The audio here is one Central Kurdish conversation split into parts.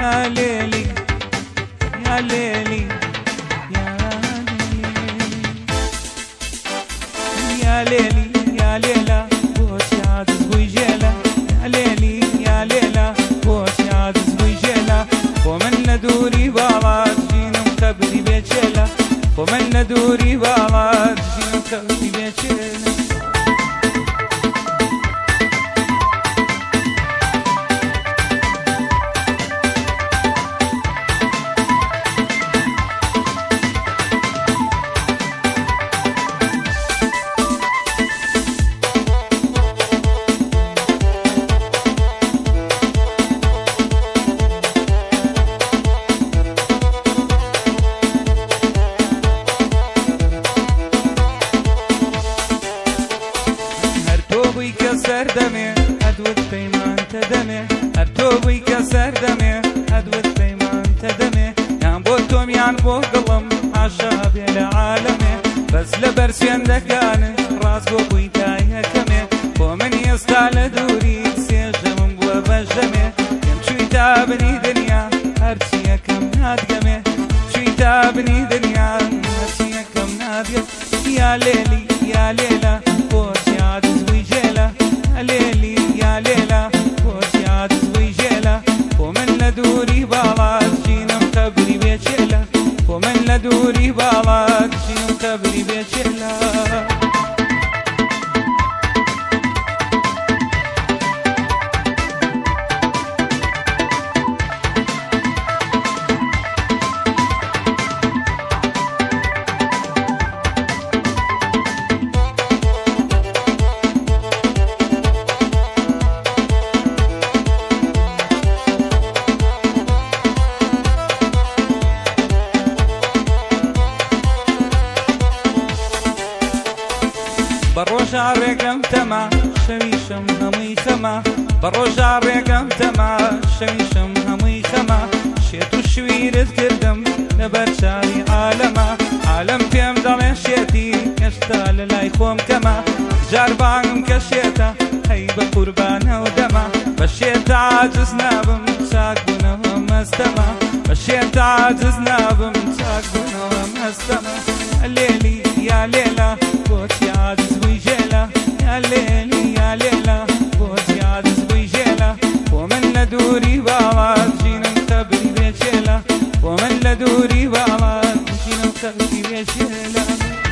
يا ليلي يا ليلي يا ليلي يا ليلى بوش عادز ويجيلا يا ليلي يا ليلى بوش عادز ويجيلا ومن ندوري بالات جينا مخبري بيتشيلا ومن ندوري بالات جينا مخبري بيتشيلا كسر دمي أدوت بيمان تدمي هرتوبي كسر دمي أدوت بيمان تدمي يان بوتوم يان بو قلم عشاب العالمي بس لبرسين دكاني راس بوي تايه كمي ومن يستعل دوري سيجم بو بجمي يم شوي تابني دنيا هرشي كم نادقمي شوي تابني دنيا هرشي كم نادقمي يا ليلي يا ليلى بوش عادز ويجيلا يا ليلي يا ليلى بوش عادز ويجيلا ومن ندوري بالات جينا مخبري بيتشيلا ومن ندوري بالات جينا مخبري بيتشيلا بروج عريقم تما شويشم همي خما بروج عريقم تما شويشم همي خما شيتو شويرت كردم لبرشاري عالما عالم فيم دالي شيتي يشتال لاي خوم كما جاربانم كشيتا هي بقربانه ودما بشيت عاجز نابم ساقبنا ومستما بشيت عاجز نابم ساقبنا ومستما الليلي يا ليلى بوتي عاجز ويجيلا يا ليلي يا ليلى بوتي عاجز ويجيلا ومن ندوري بالات جينا مخبري بيتشيلا ومن ندوري بالات جينا مخبري بيتشيلا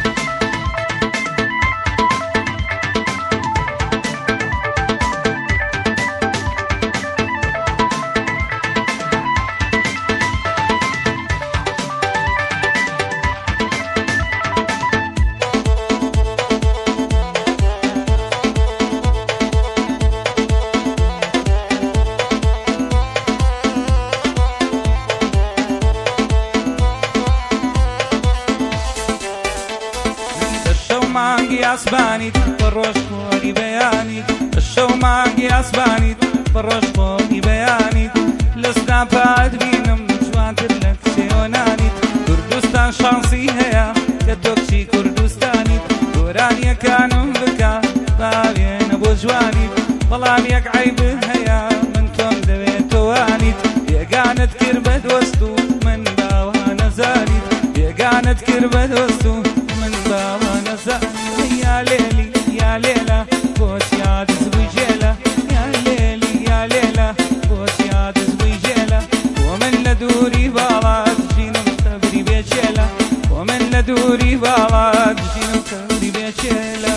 مانجي اسبانيت بروش خوري بيانيت الشو مانجي اسبانيت بروش خوري بيانيت لسنا بعد بينم جوان تلك سيونانيت كردستان شانسي هيا كتوكشي كردستانيت ورانيا كانم بكا بابين ابو جوانيت والله يك عيب هيا منكم دبيتوانيت يقانت كربت وسطو من باوانا زانيت يقانت كربت وسطو من باوانا زانيت يا ليلي يا ليلى بوش عادز ويجيلا يا ليلي يا ليلى بوش عادز ويجيلا ومن ندوري بالات جينا مخبري بيتشيلا ومن ندوري بالات جينا مخبري بيتشيلا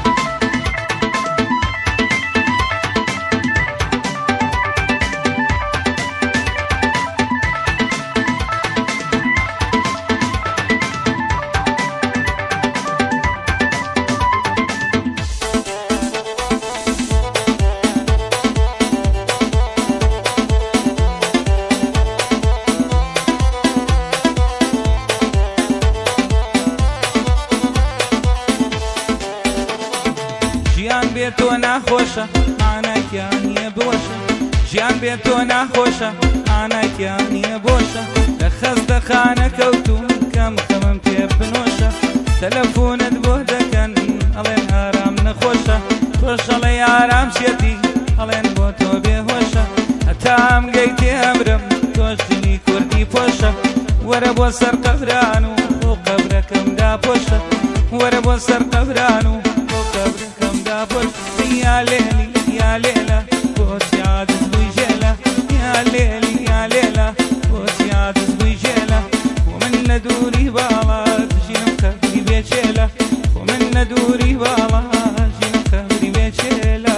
بێتۆ ناخۆشە ئانایکیان نییە بۆشە ژیان بێتۆ ناخۆشە ئانایکیان نییە بۆشە لە خەستەخانە کەوتوم کەم خەمم پێ بنۆشە تەلەفۆنت بۆ دەکەن ئەڵێن ئارام نەخۆشە تۆشەڵێ ئارام شێتی ئەڵێن بۆ تۆ بێهۆشە هەتا ئەم گەی تێ ئەمرم تۆ ژنی کوردی پۆشە وەرە بۆ سەر قەبران و بۆ قەبرەکەمدا پۆشە وەرە بۆ سەر قەبران و بۆ قەبرەکەمدا پۆشە یا لێلی یا لێلە بۆچی عادز بووی ژێلە یا لێلی یا لێلە بۆچی عادز بووی ژێلە خۆ من لە دووری باڵا ژینم قەبری بێچێلە خۆ من لە دووری باڵا ژینم قەبری بێچێلە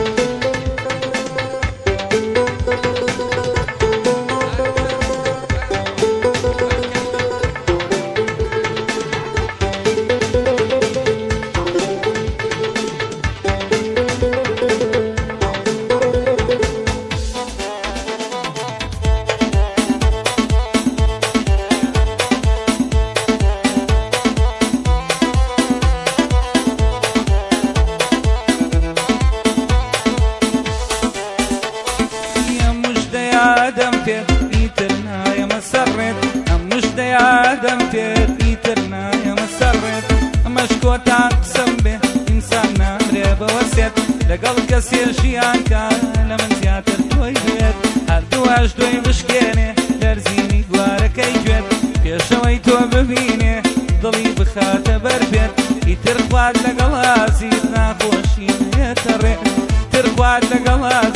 آدم پێت ئیتر نایەمە سەرڕێت ئەم مژدەی ئادەم پێت ئیتر نایەمە سەرڕێت ئەمەش کۆتان قسەم بێ ئینسان نامرێ بەوەسێت لەگەڵ کەسێ ژیانکە لە من زیاتر تۆی دوێت هەردووەش دوێی بشکێنێ دەرزینی گوارەکەی گوێت پێشەوەی تۆ ببینێ دڵی بخاتە بەرپێت ئیتر خوارد لەگەڵ ئازیت ناخۆشی نێتە ڕێ تر خوارد لەگەڵ